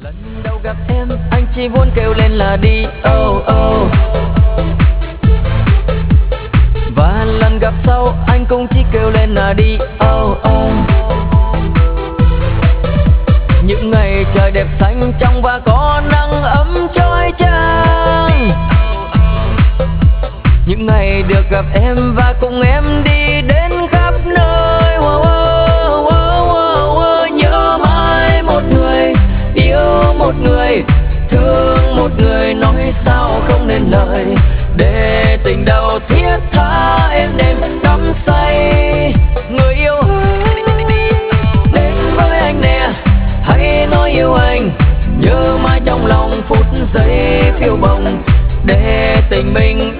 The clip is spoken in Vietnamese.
Lần đầu gặp em anh chỉ muốn kêu lên là đi oh oh. Và lần gặp sau anh cũng chỉ kêu lên là đi oh oh. Những ngày trời đẹp xanh trong và có nắng ấm chói chang. Những ngày được gặp em và cùng em đi đến khắp nơi. Wow, wow, wow, wow, wow. Nhớ mãi một người, yêu một người, thương một người, nói sao không nên lời. Để tình đầu thiết tha êm đềm đắm say. Người yêu ơi, đến với anh nè, hãy nói yêu anh. Nhớ mãi trong lòng phút giây phiêu bồng. Để tình mình